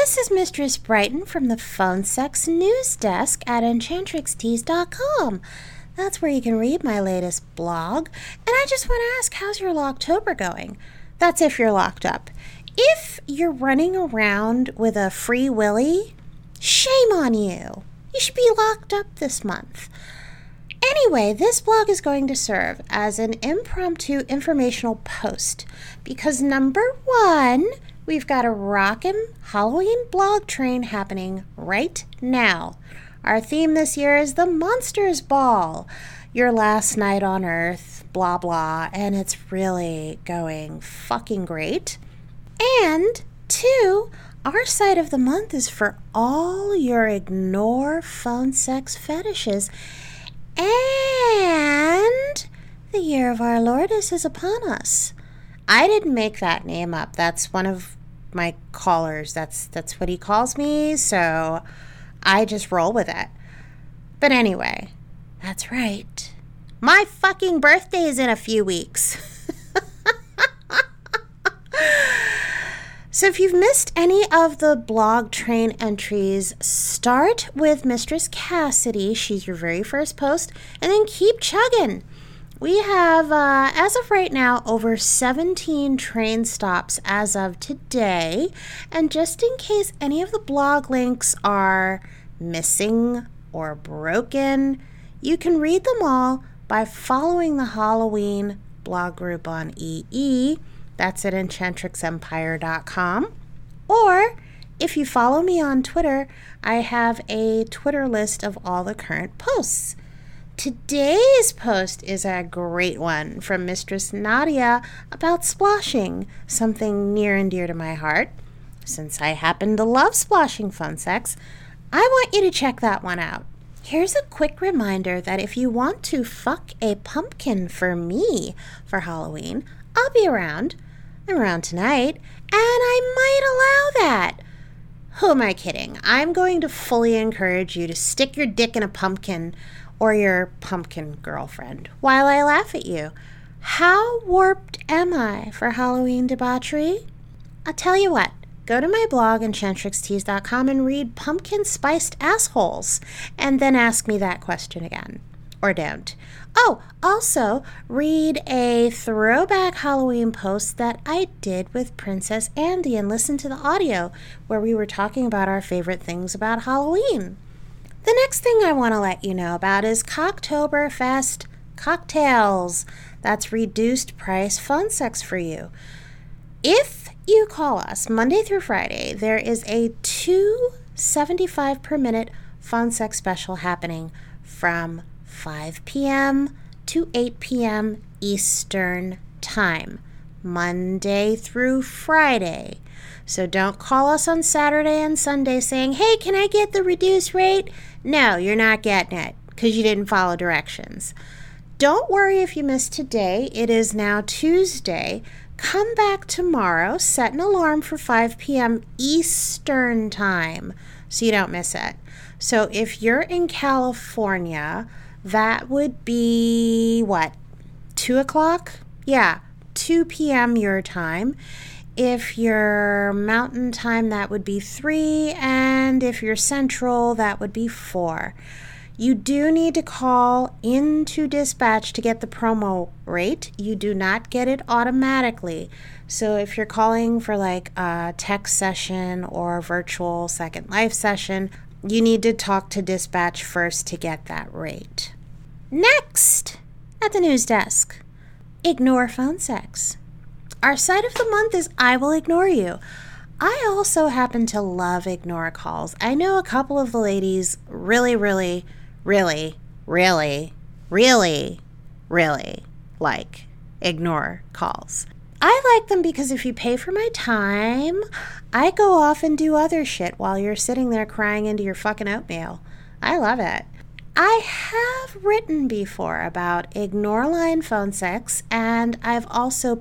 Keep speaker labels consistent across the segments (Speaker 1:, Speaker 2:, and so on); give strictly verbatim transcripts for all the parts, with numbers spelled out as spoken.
Speaker 1: This is Mistress Brighton from the Phone Sex News Desk at enchantrix tees dot com. That's where you can read my latest blog. And I just want to ask, how's your Locktober going? That's if you're locked up. If you're running around with a free willy, shame on you. You should be locked up this month. Anyway, this blog is going to serve as an impromptu informational post because number one, we've got a rockin' Halloween blog train happening right now. Our theme this year is the Monsters Ball, your last night on Earth, blah blah, and it's really going fucking great. And two, our site of the month is for all your ignore phone sex fetishes. And the year of our Lordess is upon us. I didn't make that name up. That's one of my callers. That's that's what he calls me, so I just roll with it. But anyway, that's right. My fucking birthday is in a few weeks. So if you've missed any of the blog train entries, start with Mistress Cassidy. She's your very first post, and then keep chugging. We have, uh, as of right now, over seventeen train stops as of today. And just in case any of the blog links are missing or broken, you can read them all by following the Halloween blog group on E E. That's at enchantrix empire dot com. Or if you follow me on Twitter, I have a Twitter list of all the current posts. Today's post is a great one from Mistress Nadia about splashing, something near and dear to my heart. Since I happen to love splashing phone sex, I want you to check that one out. Here's a quick reminder that if you want to fuck a pumpkin for me for Halloween, I'll be around. I'm around tonight, and I might allow that. Who am I kidding? I'm going to fully encourage you to stick your dick in a pumpkin or your pumpkin girlfriend while I laugh at you. How warped am I for Halloween debauchery? I'll tell you what. Go to my blog, enchantrix tees dot com, and read Pumpkin Spiced Assholes, and then ask me that question again. Or don't. Oh, also, read a throwback Halloween post that I did with Princess Andy and listen to the audio where we were talking about our favorite things about Halloween. The next thing I want to let you know about is Cocktoberfest cocktails. That's reduced price phone sex for you. If you call us Monday through Friday, there is a two dollars and seventy-five cents per minute phone sex special happening from five p.m. to eight p.m. Eastern Time, Monday through Friday. So don't call us on Saturday and Sunday saying, hey, can I get the reduced rate? No, you're not getting it because you didn't follow directions. Don't worry if you missed today. It is now Tuesday. Come back tomorrow, set an alarm for five p.m. Eastern Time so you don't miss it. So if you're in California, that would be, what, two o'clock? Yeah, two p.m. your time. If you're Mountain Time, that would be three, and if you're Central, that would be four. You do need to call into dispatch to get the promo rate. You do not get it automatically. So if you're calling for like a text session or a virtual Second Life session, you need to talk to dispatch first to get that rate. Next, at the news desk, ignore phone sex. Our site of the month is I Will Ignore You. I also happen to love ignore calls. I know a couple of the ladies really, really, really, really, really, really like ignore calls. I like them because if you pay for my time, I go off and do other shit while you're sitting there crying into your fucking oatmeal. I love it. I have written before about ignore line phone sex, and I've also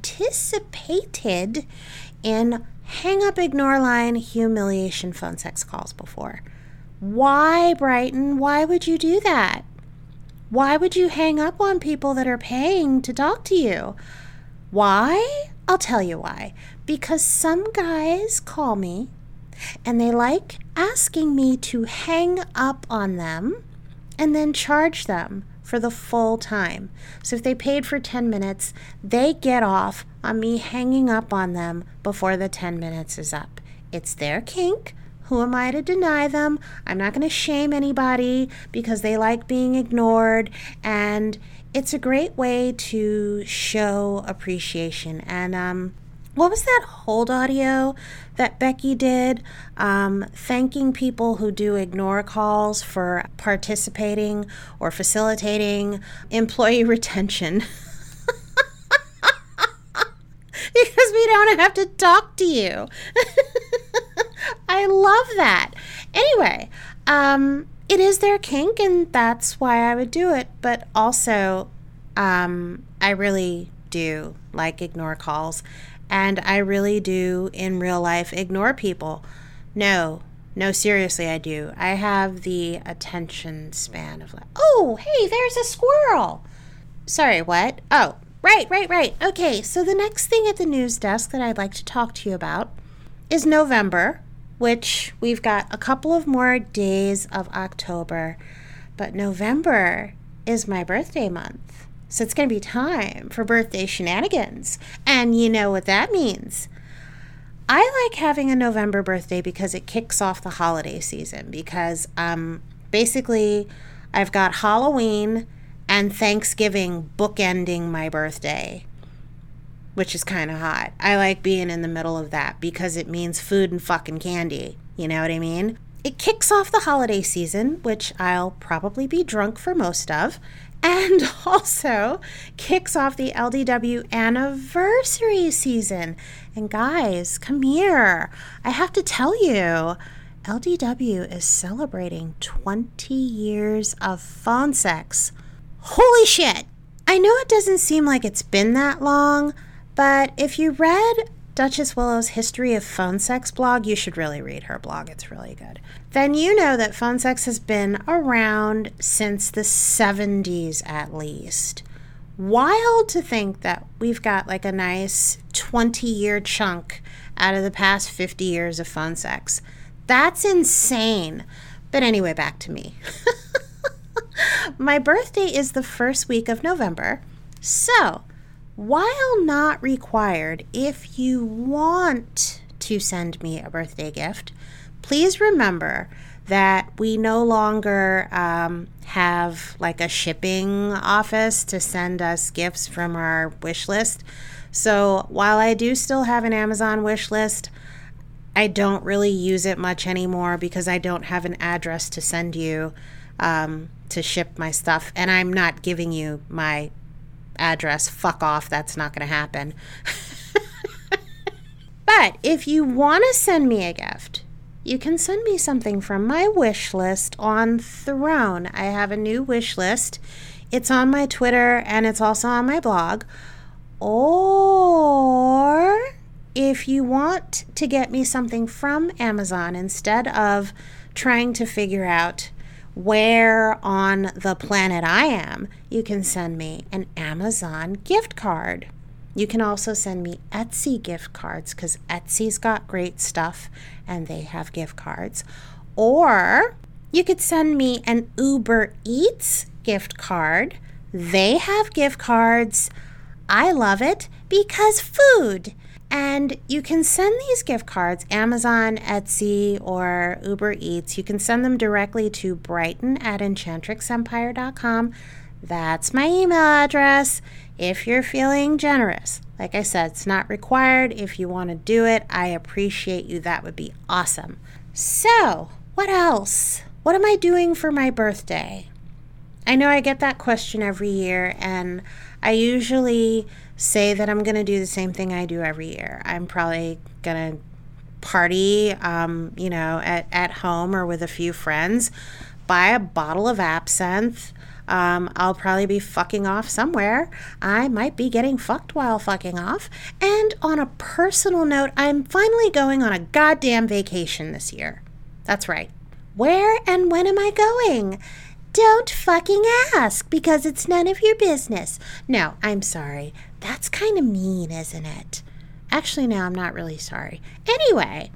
Speaker 1: participated in hang up ignore line humiliation phone sex calls before. Why, Brighton? Why would you do that? Why would you hang up on people that are paying to talk to you? Why? I'll tell you why. Because some guys call me and they like asking me to hang up on them and then charge them for the full time. So if they paid for ten minutes, they get off on me hanging up on them before the ten minutes is up. It's their kink. Who am I to deny them? I'm not going to shame anybody because they like being ignored, and it's a great way to show appreciation. And um, what was that hold audio that Becky did? Um, thanking people who do ignore calls for participating or facilitating employee retention. Because we don't have to talk to you. I love that. Anyway, um, it is their kink, and that's why I would do it. But also, um, I really do like ignore calls, and I really do in real life ignore people. No, no, seriously, I do. I have the attention span of like, oh, hey, there's a squirrel. Sorry, what? Oh, right, right, right. Okay, so the next thing at the news desk that I'd like to talk to you about is November, which we've got a couple of more days of October, but November is my birthday month. So it's going to be time for birthday shenanigans. And you know what that means. I like having a November birthday because it kicks off the holiday season, because um, basically I've got Halloween and Thanksgiving bookending my birthday, which is kind of hot. I like being in the middle of that because it means food and fucking candy. You know what I mean? It kicks off the holiday season, which I'll probably be drunk for most of, and also kicks off the L D W anniversary season. And guys, come here. I have to tell you, L D W is celebrating twenty years of phone sex. Holy shit! I know it doesn't seem like it's been that long, but if you read Duchess Willow's History of Phone Sex blog, you should really read her blog. It's really good. Then you know that phone sex has been around since the seventies at least. Wild to think that we've got like a nice twenty-year chunk out of the past fifty years of phone sex. That's insane. But anyway, back to me. My birthday is the first week of November, so while not required, if you want to send me a birthday gift, please remember that we no longer um, have like a shipping office to send us gifts from our wish list. So while I do still have an Amazon wish list, I don't really use it much anymore because I don't have an address to send you um, to ship my stuff. And I'm not giving you my address. Fuck off. That's not going to happen. But if you want to send me a gift, you can send me something from my wish list on Throne. I have a new wish list. It's on my Twitter and it's also on my blog. Or if you want to get me something from Amazon instead of trying to figure out where on the planet I am, you can send me an Amazon gift card. You can also send me Etsy gift cards because Etsy's got great stuff and they have gift cards. Or you could send me an Uber Eats gift card. They have gift cards. I love it because food. And you can send these gift cards, Amazon, Etsy, or Uber Eats. You can send them directly to Brighton at enchantrix empire dot com. That's my email address if you're feeling generous. Like I said, it's not required. If you want to do it, I appreciate you. That would be awesome. So, what else? What am I doing for my birthday? I know I get that question every year, and I usually say that I'm going to do the same thing I do every year. I'm probably going to party, um, you know, at, at home or with a few friends, buy a bottle of absinthe. Um, I'll probably be fucking off somewhere. I might be getting fucked while fucking off. And on a personal note, I'm finally going on a goddamn vacation this year. That's right. Where and when am I going? Don't fucking ask, because it's none of your business. No, I'm sorry. That's kind of mean, isn't it? Actually, no, I'm not really sorry. Anyway,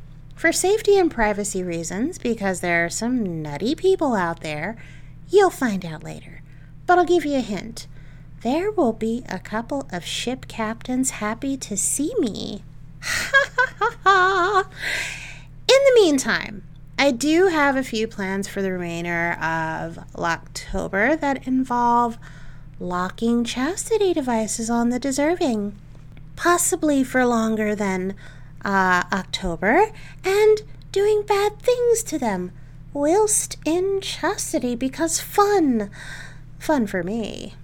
Speaker 1: For safety and privacy reasons, because there are some nutty people out there, you'll find out later. But I'll give you a hint. There will be a couple of ship captains happy to see me. Ha ha ha ha! In the meantime, I do have a few plans for the remainder of Locktober that involve locking chastity devices on the deserving, possibly for longer than uh, October, and doing bad things to them whilst in chastity because fun. Fun for me.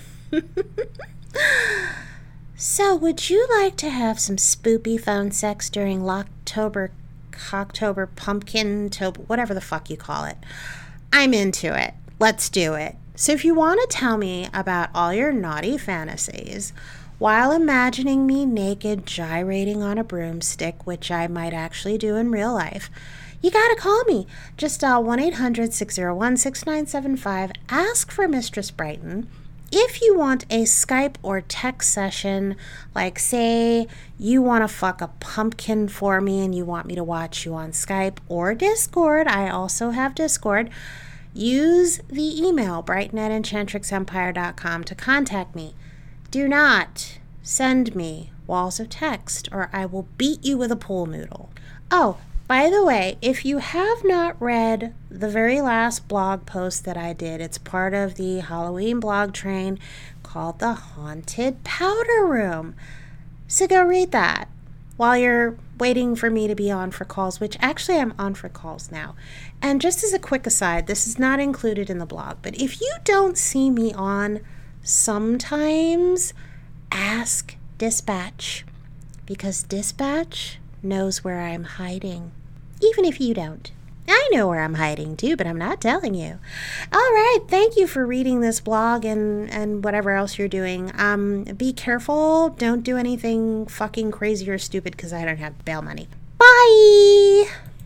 Speaker 1: So, would you like to have some spoopy phone sex during Locktober, Cocktober, Pumpkin, Tober, whatever the fuck you call it? I'm into it. Let's do it. So if you want to tell me about all your naughty fantasies while imagining me naked gyrating on a broomstick, which I might actually do in real life, you gotta call me. Just dial one eight hundred, six oh one, six nine seven five. Ask for Mistress Brighton. If you want a Skype or text session, like say you want to fuck a pumpkin for me and you want me to watch you on Skype or Discord, I also have Discord, use the email brighton at enchantrix empire dot com to contact me. Do not send me walls of text or I will beat you with a pool noodle. Oh, by the way, if you have not read the very last blog post that I did, it's part of the Halloween blog train called The Haunted Powder Room. So go read that while you're waiting for me to be on for calls, which actually I'm on for calls now. And just as a quick aside, this is not included in the blog, but if you don't see me on sometimes, ask Dispatch, because Dispatch knows where I'm hiding, even if you don't. I know where I'm hiding too, but I'm not telling you. All right, thank you for reading this blog and and whatever else you're doing. Um, be careful. Don't do anything fucking crazy or stupid because I don't have bail money. Bye.